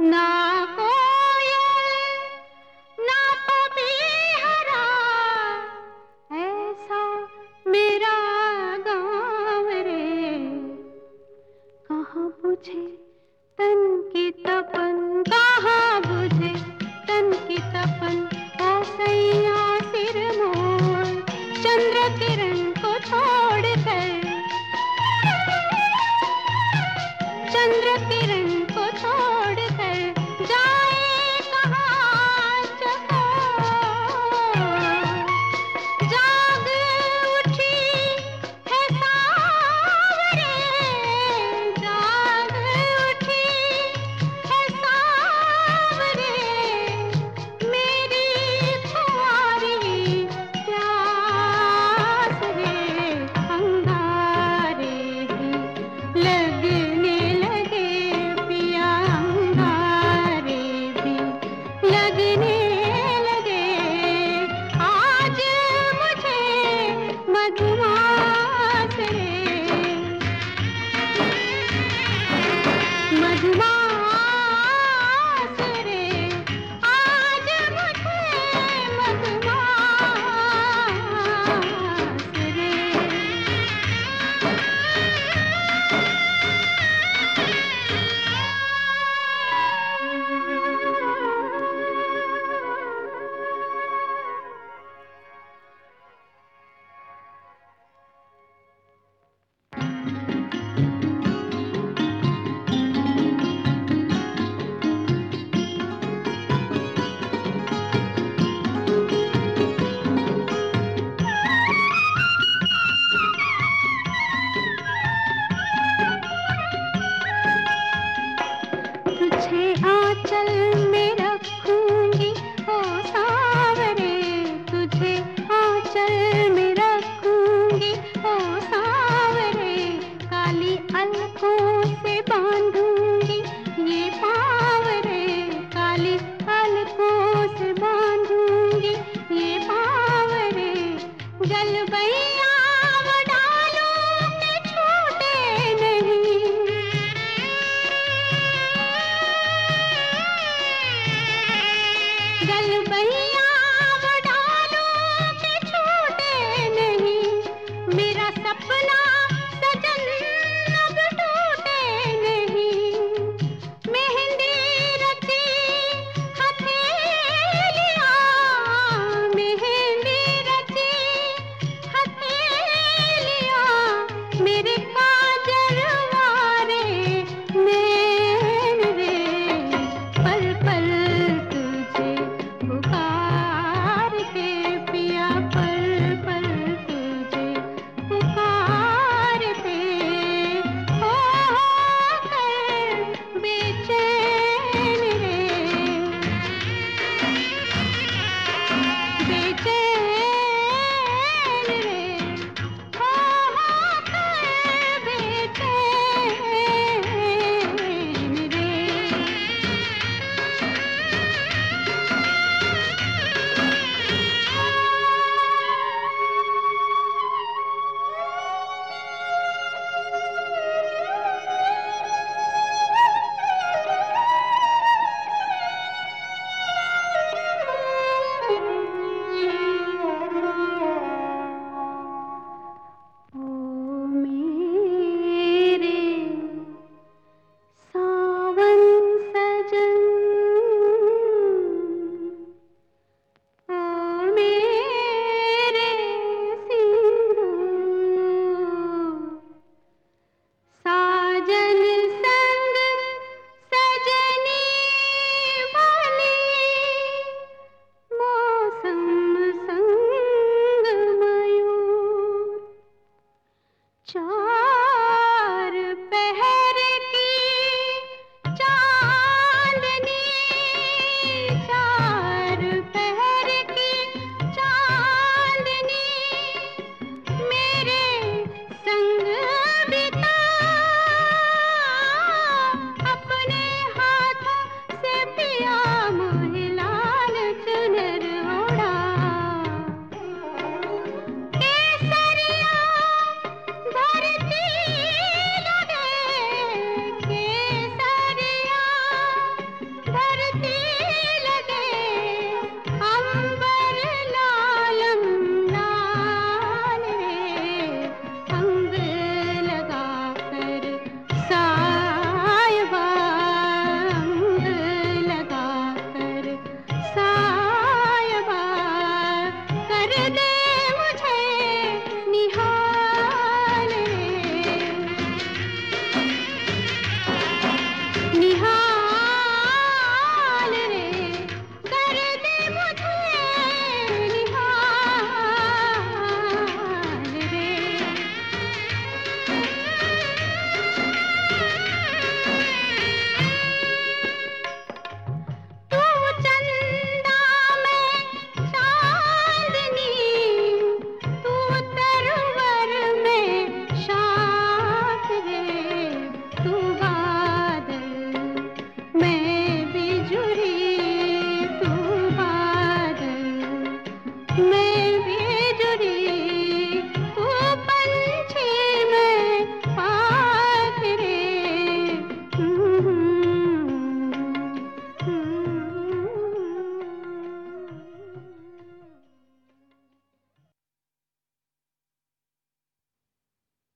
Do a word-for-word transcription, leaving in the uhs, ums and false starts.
ना कोयल ना पपीहरा, ऐसा मेरा गाँव रे। कहाँ बुझे तन की तपन, कहाँ बुझे तन की तपन, ओ सैया सिर मोर चंद्र किरण को छोड़ कर, चंद्र किरण को छोड़ कर जाए कहाँ चकोर। जाग उठी है सांवरे, जाग उठी है सांवरे, मेरी खुमारी प्यास है। अंगारे भी लगने लगे पिया, अंगारे भी लगने लगे। आज मुझे मधुमास रे, मधुमास रे, आज मुझे मधुमास रे। तुझे आंचल में रखूंगी ओ सांवरे, तुझे आंचल में रखूंगी ओ सांवरे, काली अलकों से बांधूंगी ये पाँव रे, काली अलकों से बांधूंगी ये पाँव रे। गलबैया वो डालूं के छूटे नहीं, गलबैया